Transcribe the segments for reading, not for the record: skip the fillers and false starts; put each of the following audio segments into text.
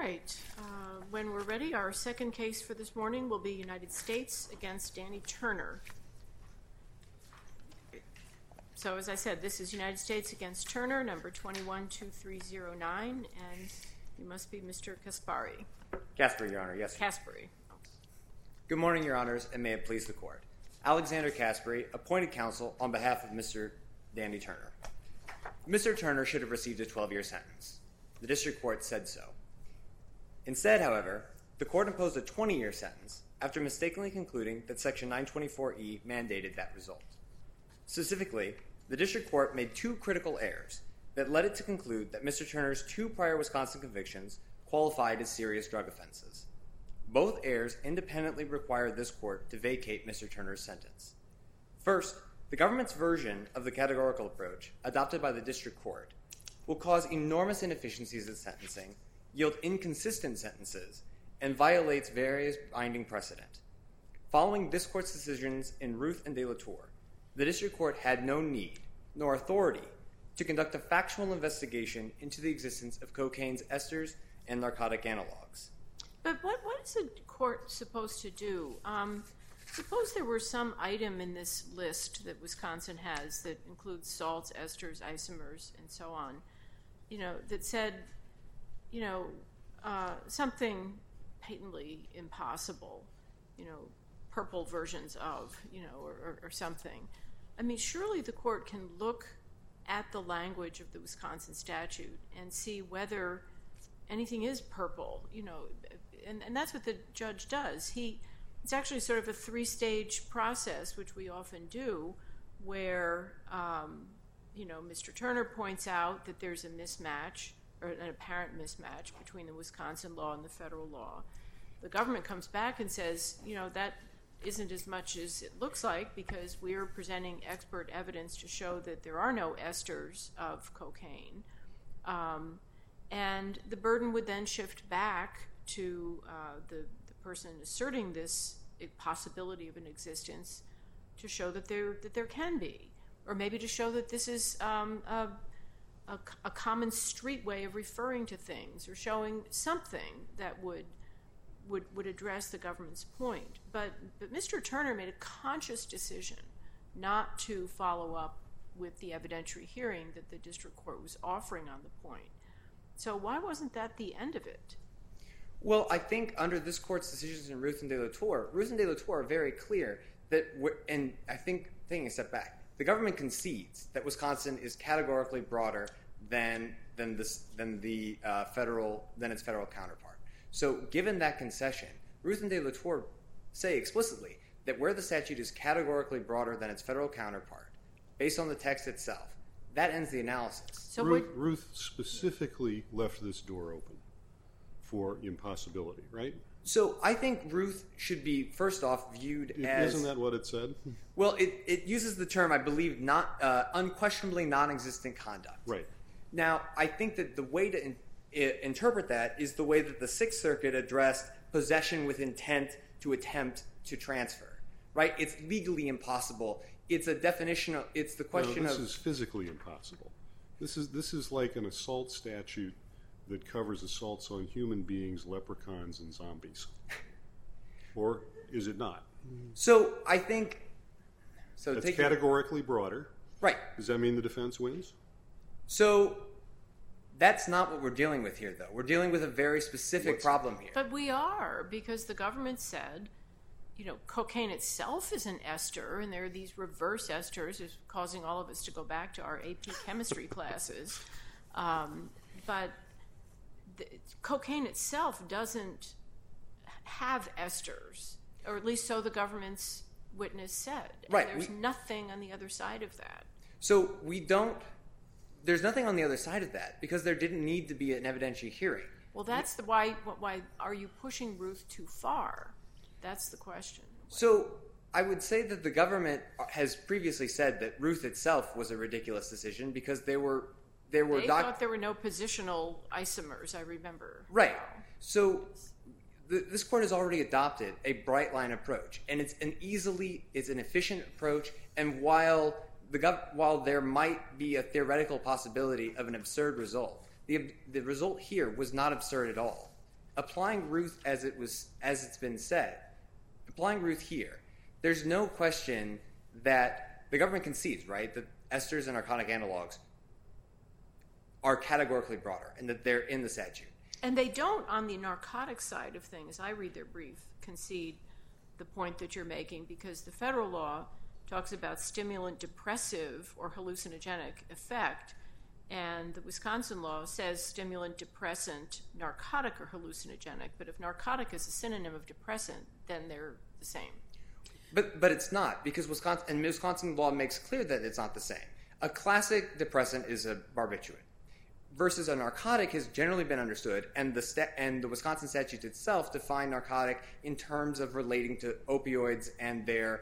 right. When we're ready, our second case for this morning will be United States against Danny Turner. So as I said, this is United States against Turner, number 212309, and you must be Mr. Kaspari. Kaspari, Your Honor, yes. Kaspari. Good morning, Your Honors, and may it please the Court. Alexander Kaspari, appointed counsel on behalf of Mr. Danny Turner. Mr. Turner should have received a 12-year sentence. The district court said so. Instead, however, the court imposed a 20-year sentence after mistakenly concluding that Section 924E mandated that result. Specifically, the district court made two critical errors that led it to conclude that Mr. Turner's two prior Wisconsin convictions qualified as serious drug offenses. Both errors independently required this court to vacate Mr. Turner's sentence. First, the government's version of the categorical approach, adopted by the district court, will cause enormous inefficiencies in sentencing, yield inconsistent sentences, and violates various binding precedent. Following this court's decisions in Ruth and De La Tour, the district court had no need, nor authority, to conduct a factual investigation into the existence of cocaine's esters and narcotic analogs. But what is a court supposed to do? Suppose there were some item in this list that Wisconsin has that includes salts, esters, isomers, and so on, that said, something patently impossible, purple versions of, or something. I mean, surely the court can look at the language of the Wisconsin statute and see whether anything is purple, and that's what the judge does. It's actually sort of a three-stage process, which we often do, where, Mr. Turner points out that there's a mismatch, or an apparent mismatch, between the Wisconsin law and the federal law. The government comes back and says, that isn't as much as it looks like because we're presenting expert evidence to show that there are no esters of cocaine. And the burden would then shift back to the person asserting this possibility of an existence to show that there can be, or maybe to show that this is a common street way of referring to things, or showing something that would address the government's point. But Mr. Turner made a conscious decision not to follow up with the evidentiary hearing that the district court was offering on the point. So why wasn't that the end of it? Well, I think under this court's decisions in Ruth and De La Tour are very clear that, and I think, taking a step back, the government concedes that Wisconsin is categorically broader than its federal counterpart. So given that concession, Ruth and De La Tour say explicitly that where the statute is categorically broader than its federal counterpart, based on the text itself, that ends the analysis. So Ruth specifically left this door open for impossibility, right? So I think Ruth should be, first off, viewed as... Isn't that what it said? Well, it uses the term, I believe, unquestionably non-existent conduct. Right. Now, I think that the way to interpret that is the way that the Sixth Circuit addressed possession with intent to attempt to transfer, right? It's legally impossible. It's a definition of... It's the question of... This is physically impossible. This is like an assault statute that covers assaults on human beings, leprechauns, and zombies. Or is it not? So I think... It's categorically broader. Right. Does that mean the defense wins? So that's not what we're dealing with here, though. We're dealing with a very specific problem here. But we are, because the government said, cocaine itself is an ester, and there are these reverse esters causing all of us to go back to our AP chemistry classes. But cocaine itself doesn't have esters, or at least so the government's witness said. Right. There's nothing on the other side of that. So there's nothing on the other side of that because there didn't need to be an evidentiary hearing. Well, that's why are you pushing Ruth too far? That's the question. So I would say that the government has previously said that Ruth itself was a ridiculous decision because they thought there were no positional isomers, I remember. Right. So this court has already adopted a bright line approach, and it's an efficient approach, and while there might be a theoretical possibility of an absurd result, the result here was not absurd at all. applying Ruth as it's been said, applying Ruth here, there's no question that the government concedes, right, that esters and narcotic analogs are categorically broader and that they're in the statute. And they don't, on the narcotic side of things, I read their brief, concede the point that you're making, because the federal law talks about stimulant depressive or hallucinogenic effect, and the Wisconsin law says stimulant depressant, narcotic or hallucinogenic, but if narcotic is a synonym of depressant, then they're the same. But it's not, because Wisconsin law makes clear that it's not the same. A classic depressant is a barbiturate, versus a narcotic has generally been understood, and the Wisconsin statute itself define narcotic in terms of relating to opioids and their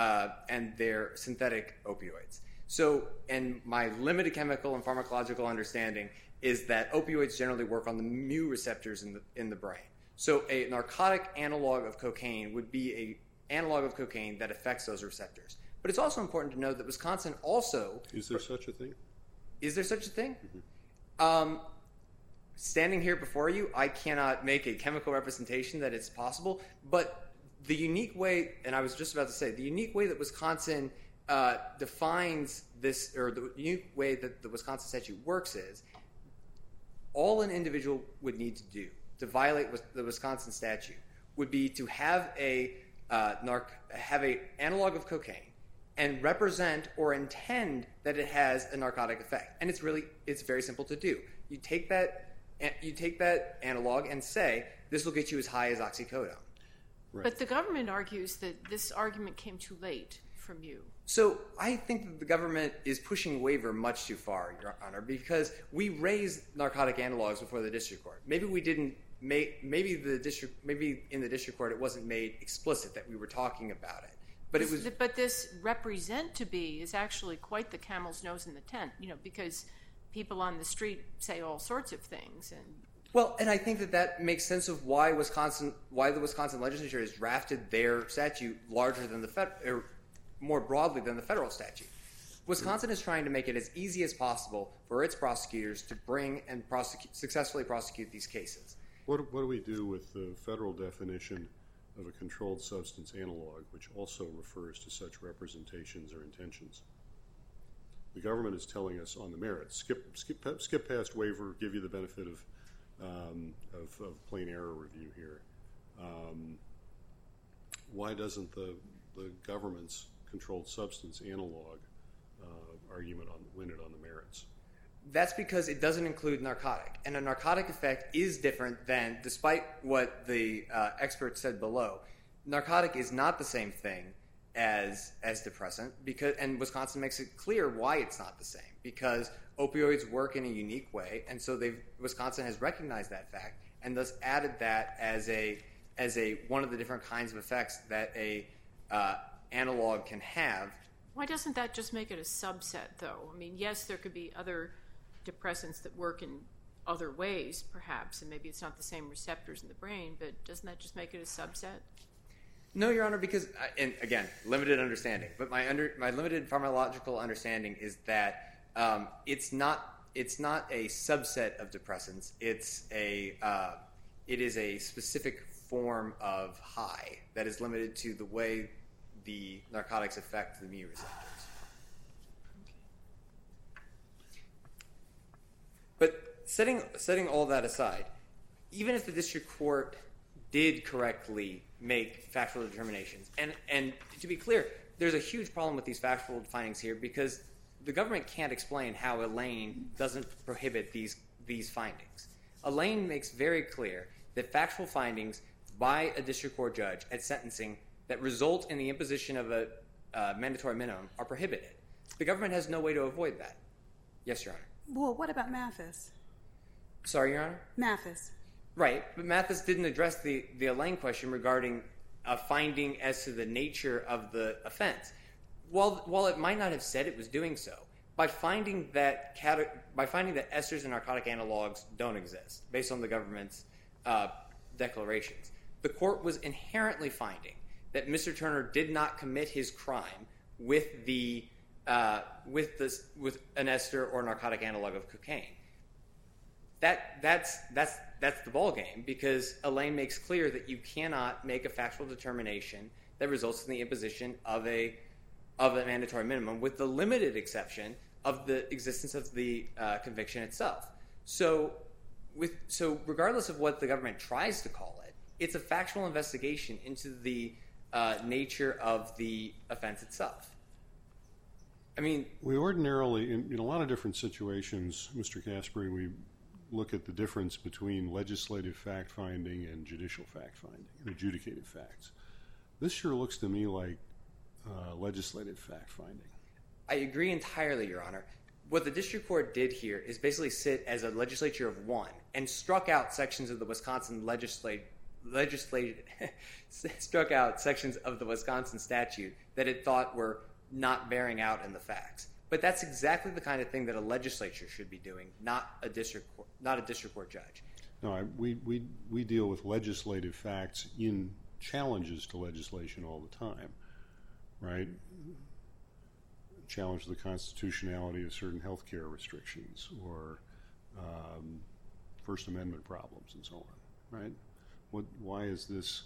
synthetic opioids. So, and my limited chemical and pharmacological understanding is that opioids generally work on the mu receptors in the brain. So a narcotic analog of cocaine would be an analog of cocaine that affects those receptors. But it's also important to note that Wisconsin also... Is there such a thing? Is there such a thing? Mm-hmm. Standing here before you, I cannot make a chemical representation that it's possible, but the unique way, and I was just about to say, the unique way that Wisconsin defines this, or the unique way that the Wisconsin statute works is, all an individual would need to do to violate the Wisconsin statute would be to have a analog of cocaine and represent or intend that it has a narcotic effect. And it's very simple to do. You take that analog and say, this will get you as high as oxycodone. Right. But the government argues that this argument came too late from you. So I think that the government is pushing waiver much too far, Your Honor, because we raised narcotic analogs before the district court. Maybe we didn't maybe in the district court it wasn't made explicit that we were talking about it. But this represent to be is actually quite the camel's nose in the tent, because people on the street say all sorts of things. And I think that makes sense of why the Wisconsin legislature has drafted their statute larger than or more broadly than the federal statute. Wisconsin is trying to make it as easy as possible for its prosecutors to bring and successfully prosecute these cases. What do we do with the federal definition of a controlled substance analog, which also refers to such representations or intentions? The government is telling us on the merits, skip past waiver, give you the benefit of plain error review here. Why doesn't the government's controlled substance analog argument win it on the merits? That's because it doesn't include narcotic. And a narcotic effect is different than, despite what the experts said below, narcotic is not the same thing as depressant, and Wisconsin makes it clear why it's not the same, because opioids work in a unique way, and so Wisconsin has recognized that fact and thus added that as one of the different kinds of effects that a analog can have. Why doesn't that just make it a subset, though? I mean, yes, there could be other depressants that work in other ways, perhaps, and maybe it's not the same receptors in the brain, but doesn't that just make it a subset? No, Your Honor, because, and again, limited understanding, but my limited pharmacological understanding is that it's not a subset of depressants. It is a specific form of high that is limited to the way the narcotics affect the mu receptors. But setting all that aside, even if the district court did correctly make factual determinations, and to be clear, there's a huge problem with these factual findings here because the government can't explain how Elaine doesn't prohibit these findings. Elaine makes very clear that factual findings by a district court judge at sentencing that result in the imposition of a mandatory minimum are prohibited. The government has no way to avoid that. Yes, Your Honor. Well, what about Mathis? Sorry, Your Honor? Mathis. Right, but Mathis didn't address the Elaine question regarding a finding as to the nature of the offense. While it might not have said it was doing so, by finding that esters and narcotic analogs don't exist, based on the government's declarations, the court was inherently finding that Mr. Turner did not commit his crime with an ester or narcotic analog of cocaine. That's that's the ballgame, because Elaine makes clear that you cannot make a factual determination that results in the imposition of a mandatory minimum, with the limited exception of the existence of the conviction itself. So regardless of what the government tries to call it, it's a factual investigation into the nature of the offense itself. I mean, we ordinarily, in a lot of different situations, Mr. Caspary, we look at the difference between legislative fact-finding and judicial fact-finding, and adjudicated facts. This sure looks to me like legislative fact-finding. I agree entirely, Your Honor. What the district court did here is basically sit as a legislature of one and struck out sections of the Wisconsin struck out sections of the Wisconsin statute that it thought were not bearing out in the facts. But that's exactly the kind of thing that a legislature should be doing, not a district court judge. No, we deal with legislative facts in challenges to legislation all the time, right? Challenge the constitutionality of certain health care restrictions or First Amendment problems and so on, right? Why is this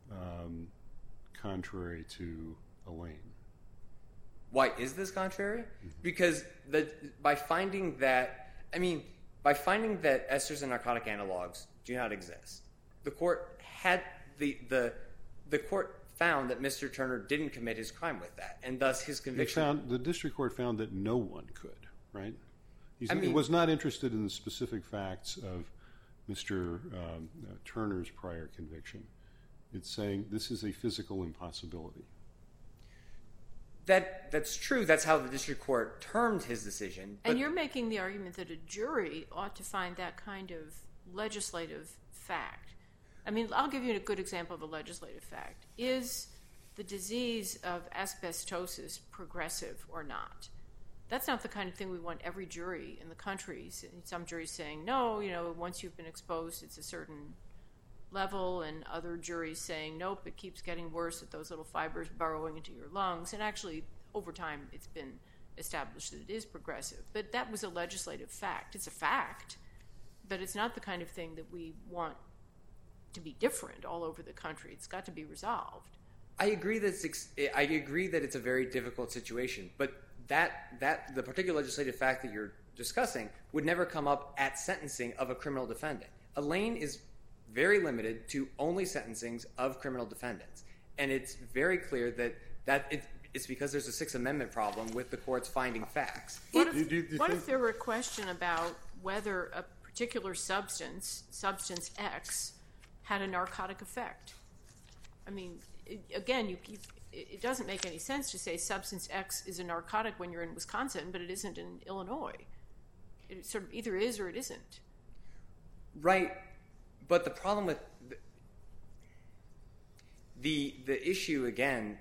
contrary to Elaine? Why is this contrary? Because by finding that esters and narcotic analogs do not exist, the court had the court found that Mr. Turner didn't commit his crime with that, and thus his conviction. The district court found that no one could, right? He was not interested in the specific facts of Mr. Turner's prior conviction. It's saying this is a physical impossibility. That's true. That's how the district court termed his decision. And you're making the argument that a jury ought to find that kind of legislative fact. I mean, I'll give you a good example of a legislative fact. Is the disease of asbestosis progressive or not? That's not the kind of thing we want every jury in the country. Some juries saying, no, once you've been exposed, it's a certain level, and other juries saying, nope, it keeps getting worse at those little fibers burrowing into your lungs. And actually, over time, it's been established that it is progressive. But that was a legislative fact. It's a fact, but it's not the kind of thing that we want to be different all over the country. It's got to be resolved. I agree that it's a very difficult situation, but that the particular legislative fact that you're discussing would never come up at sentencing of a criminal defendant. Elaine is very limited to only sentencings of criminal defendants, and it's very clear that it's because there's a Sixth Amendment problem with the court's finding facts. What if there were a question about whether a particular substance X, had a narcotic effect? I mean, again, it doesn't make any sense to say substance X is a narcotic when you're in Wisconsin, but it isn't in Illinois. It sort of either is or it isn't. Right, but the problem with the issue, again,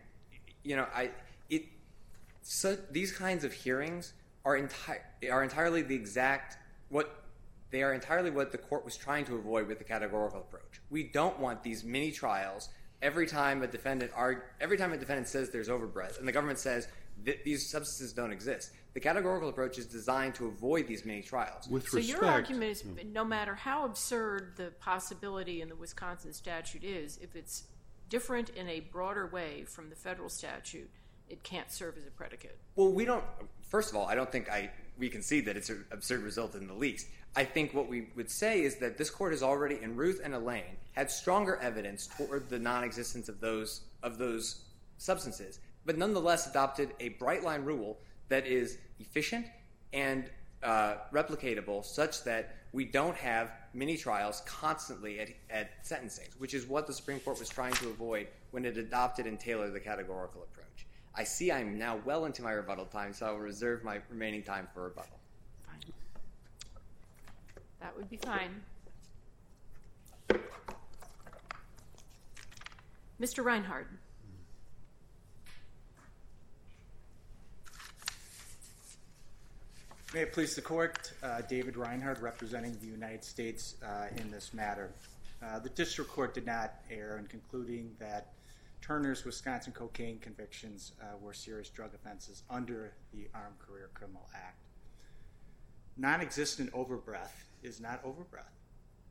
these kinds of hearings are entirely what the court was trying to avoid with the categorical approach. We don't want these mini trials every time a defendant says there's overbreadth and the government says that these substances don't exist. The categorical approach is designed to avoid these mini trials. So your argument is no matter how absurd the possibility in the Wisconsin statute is, if it's different in a broader way from the federal statute, it can't serve as a predicate. Well, first of all, I don't think we can see that it's an absurd result in the least. I think what we would say is that this court has already, in Ruth and Elaine, had stronger evidence toward the non-existence of those substances, but nonetheless adopted a bright-line rule that is efficient and replicatable, such that we don't have mini trials constantly at sentencing, which is what the Supreme Court was trying to avoid when it adopted and tailored the categorical approach. I see I'm now well into my rebuttal time, so I will reserve my remaining time for rebuttal. Fine. That would be fine. Mr. Reinhard. May it please the Court, David Reinhard representing the United States in this matter. The district court did not err in concluding that Turner's Wisconsin cocaine convictions were serious drug offenses under the Armed Career Criminal Act. Non-existent overbreath is not overbreath.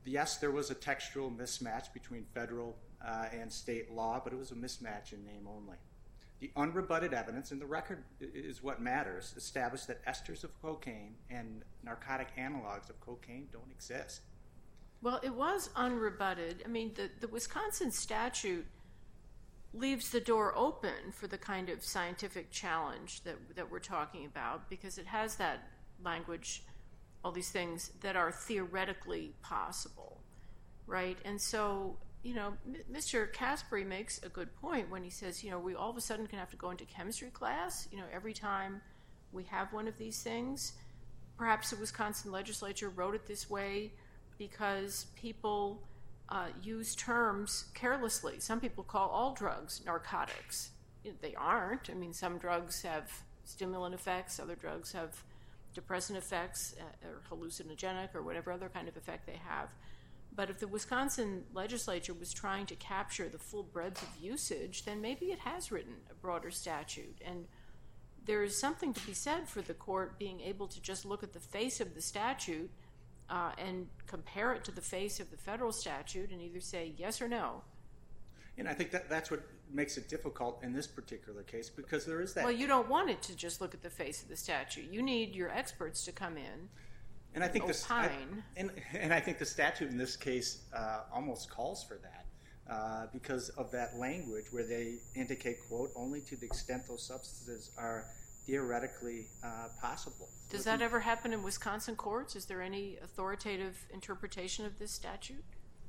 yes, there was a textual mismatch between federal and state law, but it was a mismatch in name only. The unrebutted evidence, and the record is what matters, established that esters of cocaine and narcotic analogs of cocaine don't exist. Well, it was unrebutted. I mean, the Wisconsin statute leaves the door open for the kind of scientific challenge that we're talking about, because it has that language, all these things that are theoretically possible, right? And so, Mr. Caspary makes a good point when he says, we all of a sudden can have to go into chemistry class, every time we have one of these things. Perhaps the Wisconsin legislature wrote it this way because people use terms carelessly. Some people call all drugs narcotics. They aren't. I mean, some drugs have stimulant effects, other drugs have depressant effects or hallucinogenic or whatever other kind of effect they have. But if the Wisconsin legislature was trying to capture the full breadth of usage, then maybe it has written a broader statute. And there is something to be said for the court being able to just look at the face of the statute and compare it to the face of the federal statute and either say yes or no. And I think that's what makes it difficult in this particular case, because there is that. Well, you don't want it to just look at the face of the statute. You need your experts to come in and I think opine. And I think the statute in this case almost calls for that because of that language where they indicate, quote, only to the extent those substances are theoretically possible. Does that ever happen in Wisconsin courts? Is there any authoritative interpretation of this statute?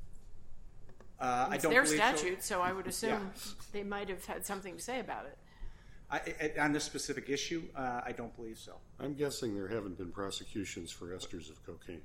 I it's don't their believe statute, so I would assume Yeah. they might have had something to say about it. On this specific issue, I don't believe so. I'm guessing there haven't been prosecutions for esters of cocaine.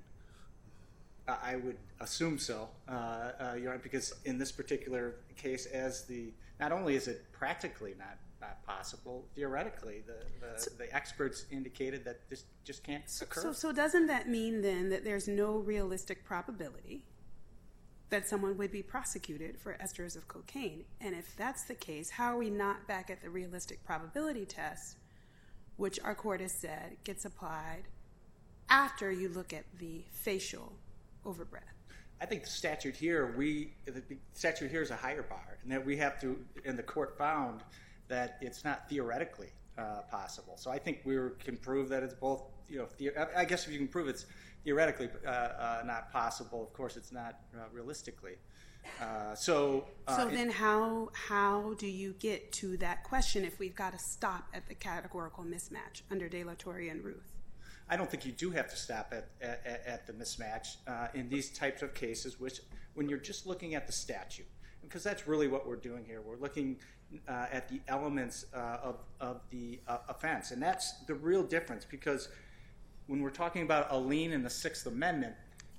I would assume so, because in this particular case, not only is it practically not possible, theoretically, the experts indicated that this just can't occur. So doesn't that mean then that there's no realistic probability that someone would be prosecuted for esters of cocaine? And if that's the case, how are we not back at the realistic probability test, which our court has said gets applied after you look at the facial overbreath? I think the statute here is a higher bar, and that we have to, and the court found that it's not theoretically possible. So I think we can prove that it's both. I guess if you can prove it's theoretically not possible, of course it's not realistically. So then how do you get to that question if we've got to stop at the categorical mismatch under De La Torre and Ruth? I don't think you do have to stop at the mismatch in these types of cases, which when you're just looking at the statute, because that's really what we're doing here. We're looking at the elements of the offense, and that's the real difference, because when we're talking about a lien in the Sixth Amendment,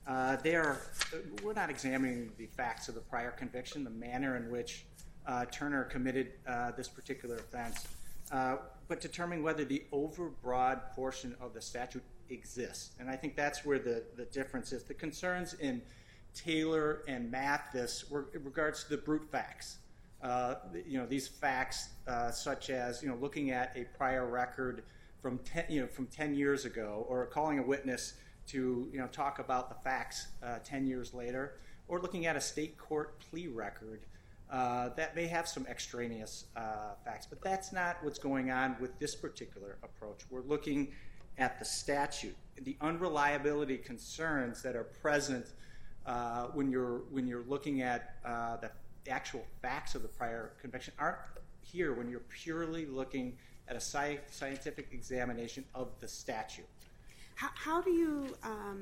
we're not examining the facts of the prior conviction, the manner in which Turner committed this particular offense, but determining whether the overbroad portion of the statute exists. And I think that's where the difference is. The concerns in Taylor and Mathis were in regards to the brute facts. These facts such as looking at a prior record from 10 years ago, or calling a witness to talk about the facts 10 years later, or looking at a state court plea record that may have some extraneous facts. But that's not what's going on with this particular approach. We're looking at the statute. The unreliability concerns that are present when you're looking at the actual facts of the prior conviction aren't here when you're purely looking at a scientific examination of the statute. How do you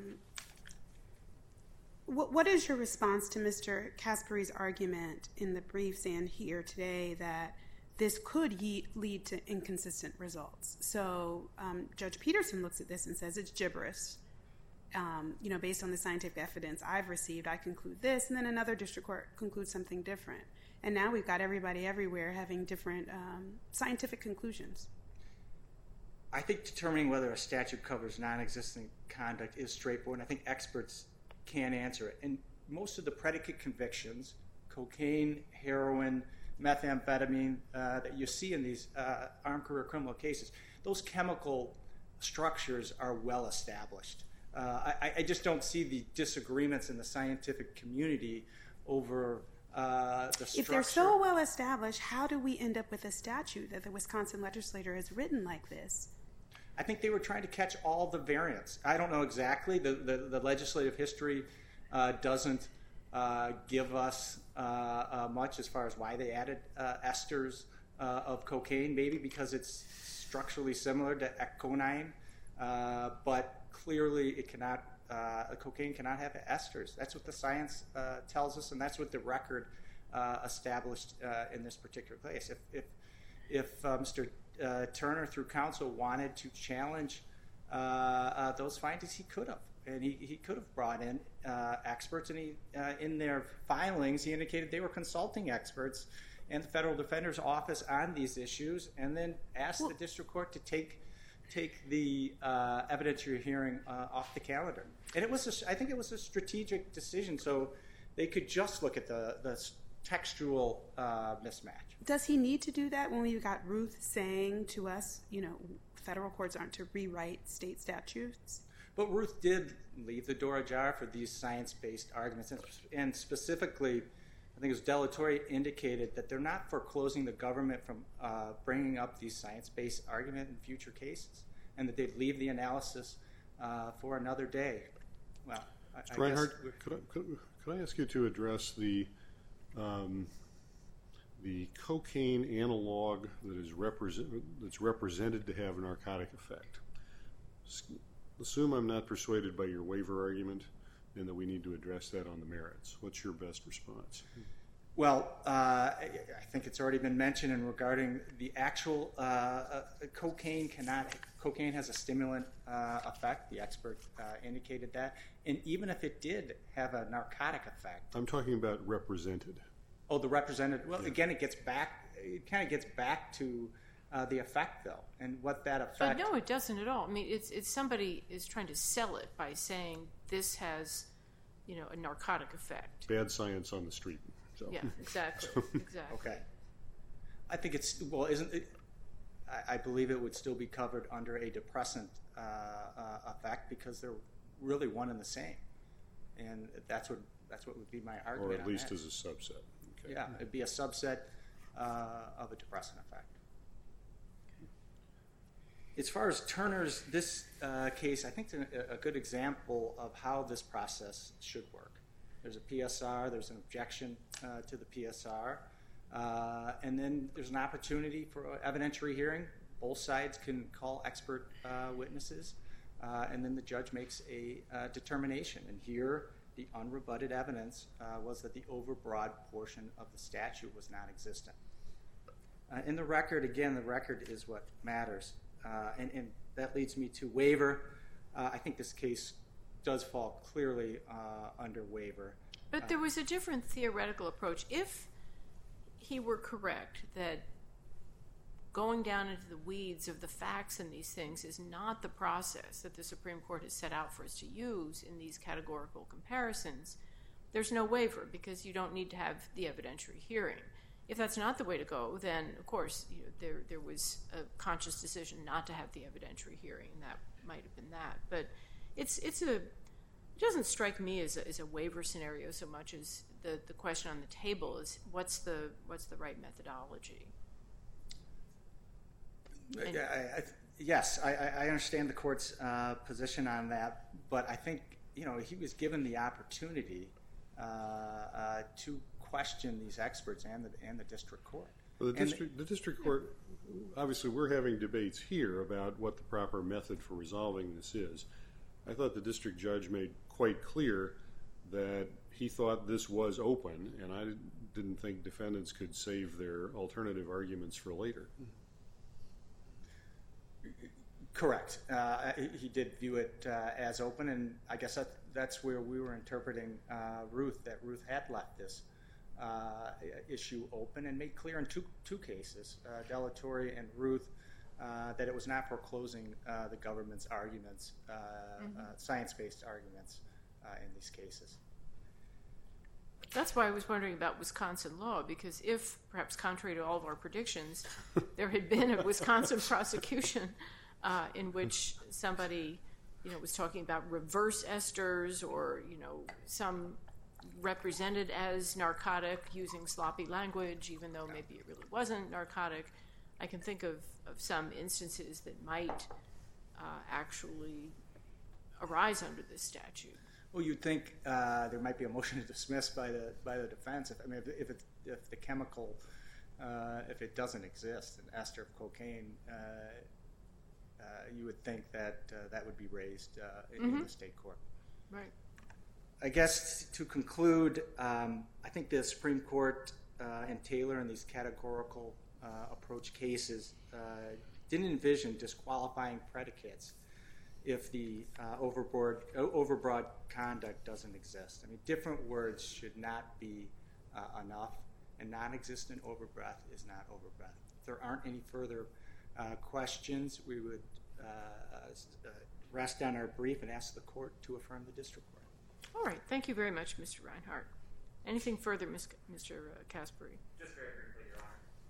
what is your response to Mr. Caspary's argument in the briefs and here today that this could lead to inconsistent results? So Judge Peterson looks at this and says it's gibberish. Based on the scientific evidence I've received, I conclude this, and then another district court concludes something different. And now we've got everybody everywhere having different scientific conclusions. I think determining whether a statute covers non-existent conduct is straightforward, and I think experts can answer it. And most of the predicate convictions, cocaine, heroin, methamphetamine, that you see in these armed career criminal cases, those chemical structures are well established. I just don't see the disagreements in the scientific community over the structure. If they're so well established, how do we end up with a statute that the Wisconsin legislature has written like this? I think they were trying to catch all the variants. I don't know exactly. The legislative history doesn't give us much as far as why they added esters of cocaine, maybe because it's structurally similar to ecconine, but clearly it cannot. Cocaine cannot have esters. That's what the science tells us, and that's what the record established in this particular case. If Mr. Turner, through counsel, wanted to challenge those findings, he could have, and he could have brought in experts. And in their filings, he indicated they were consulting experts and the Federal Defender's Office on these issues, and then asked the district court to take the evidentiary hearing off the calendar. And I think it was a strategic decision, so they could just look at the textual mismatch. Does he need to do that when we've got Ruth saying to us, federal courts aren't to rewrite state statutes? But Ruth did leave the door ajar for these science-based arguments, and specifically, I think it was Delatorre indicated that they're not foreclosing the government from bringing up these science-based arguments in future cases, and that they'd leave the analysis for another day. Well, Mr. Reinhardt, could I ask you to address the cocaine analog that's represented to have a narcotic effect? Assume I'm not persuaded by your waiver argument and that we need to address that on the merits. What's your best response? Well, I think it's already been mentioned in regarding the actual cocaine has a stimulant effect. The expert indicated that. And even if it did have a narcotic effect. I'm talking about represented. Oh, the represented. Well, again, it kind of gets back to the effect, though, and what that effect. But no, it doesn't at all. I mean, it's somebody is trying to sell it by saying this has, a narcotic effect. Bad science on the street. So. Yeah, exactly. Exactly. Okay. I think isn't it? I believe it would still be covered under a depressant effect because they're really one and the same, and that's what would be my argument. Or at least as a subset. Okay. Yeah, it'd be a subset of a depressant effect. As far as Turner's this case, I think it's a good example of how this process should work. There's a PSR, there's an objection to the PSR, and then there's an opportunity for an evidentiary hearing. Both sides can call expert witnesses, and then the judge makes a determination. And here, the unrebutted evidence was that the overbroad portion of the statute was non-existent. In the record, again, the record is what matters, and that leads me to waiver. I think this case does fall clearly under waiver. But there was a different theoretical approach. If he were correct that going down into the weeds of the facts in these things is not the process that the Supreme Court has set out for us to use in these categorical comparisons, there's no waiver because you don't need to have the evidentiary hearing. If that's not the way to go, then, of course, there was a conscious decision not to have the evidentiary hearing, and that might have been that. But it doesn't strike me as a waiver scenario so much as the question on the table is what's the right methodology. Yes, I understand the court's position on that, but I think he was given the opportunity to question these experts and the district court. Well, the district court, obviously we're having debates here about what the proper method for resolving this is. I thought the district judge made quite clear that he thought this was open, and I didn't think defendants could save their alternative arguments for later. Correct. He did view it as open, and I guess that's where we were interpreting Ruth, that Ruth had left this issue open and made clear in two cases, Delatorre and Ruth, that it was not foreclosing the government's arguments, science-based arguments in these cases. That's why I was wondering about Wisconsin law, because if, perhaps contrary to all of our predictions, there had been a Wisconsin prosecution in which somebody was talking about reverse esters or, some represented as narcotic using sloppy language, even though maybe it really wasn't narcotic. I can think of some instances that might actually arise under this statute. Well, you'd think there might be a motion to dismiss by the defense. If the chemical, if it doesn't exist, an ester of cocaine, you would think that that would be raised in the state court. Right. I guess to conclude, I think the Supreme Court and Taylor in these categorical approach cases didn't envision disqualifying predicates if the overbroad conduct doesn't exist. I mean, different words should not be enough, and non-existent overbreath is not overbreath. If there aren't any further questions, we would rest on our brief and ask the court to affirm the district court. All right. Thank you very much, Mr. Reinhart. Anything further, Mr. Caspary? Just very briefly, Your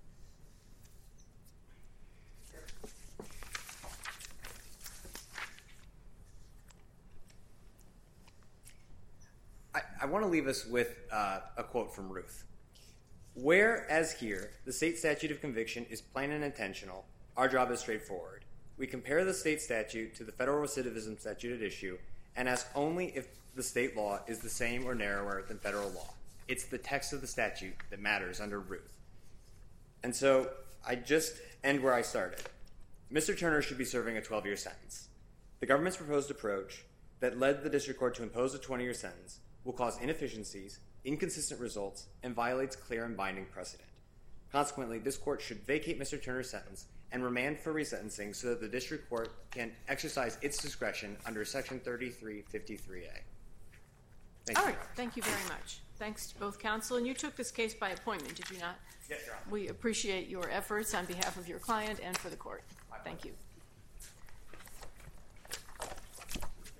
Honor. I want to leave us with a quote from Ruth. Whereas here, the state statute of conviction is plain and intentional, our job is straightforward. We compare the state statute to the federal recidivism statute at issue and ask only if the state law is the same or narrower than federal law. It's the text of the statute that matters under Ruth. And so I just end where I started. Mr. Turner should be serving a 12-year sentence. The government's proposed approach that led the district court to impose a 20-year sentence will cause inefficiencies, inconsistent results, and violates clear and binding precedent. Consequently, this court should vacate Mr. Turner's sentence and remand for resentencing so that the district court can exercise its discretion under Section 3353A. Thank you. All right. Thank you very much. Thanks to both counsel. And you took this case by appointment, did you not? Yes, Your Honor. We appreciate your efforts on behalf of your client and for the court. Thank you.